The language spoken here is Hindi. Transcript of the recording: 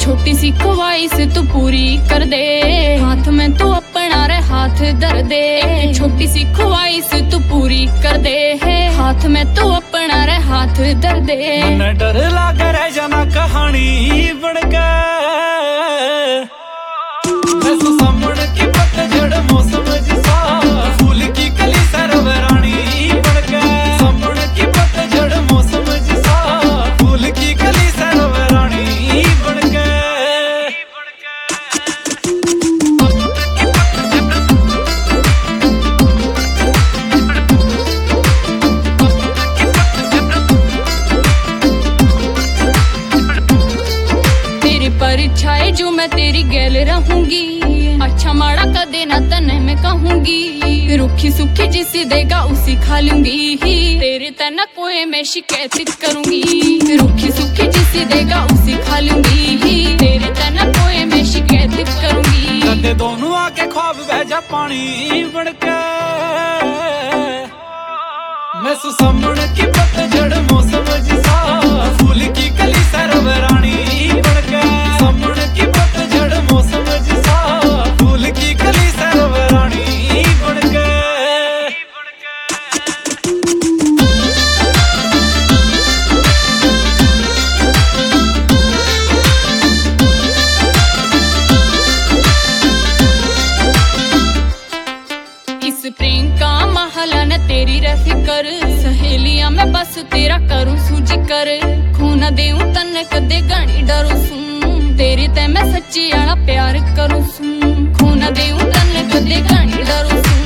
छोटी सी ख्वाहिश तू पूरी कर दे, हाथ में तू अपना रे हाथ धर दे। छोटी सी ख्वाहिश तू पूरी कर दे, हाथ में तू अपना रे हाथ धर दे। मन डर लाग रह जाना कहानी बन गए, सामने की पतझड़ मौसम जैसा, फूल की कली सरवरानी बन गए। सामने की पतझड़ मौसम जैसा, फूल की कली सरवरानी बन गए। तेरी परछाई जो मैं तेरी गैल रहूंगी, अच्छा माड़ा कदे ना तने मैं कहूंगी। रूखी सूखी जिसे देगा उसी खा लूंगी, तेरे तना कोई मैं शिकायत करूंगी। रूखी सूखी जिसे देगा उसी खा लूंगी, तेरे तना कोई मैं शिकायत करूंगी। कदे दोनों आके ख्वाब भेजा पानी बन के, मैं सामने की पतझड़ मौसम जैसा, फूल की कली सरवरानी बन के। सामने की पतझड़ मौसम जैसा, फूल की कली सरवरानी बन के। इस प्रेम का महला न तेरी रह फिकर, सहेलियां मैं बस तेरा करूं सूझी कर। खून देऊं तन कदे गणी डरू सुन, तेरे ते मैं सच्ची आला प्यार करूं सुन। खून देऊं तन कदे गणी डरू सुन।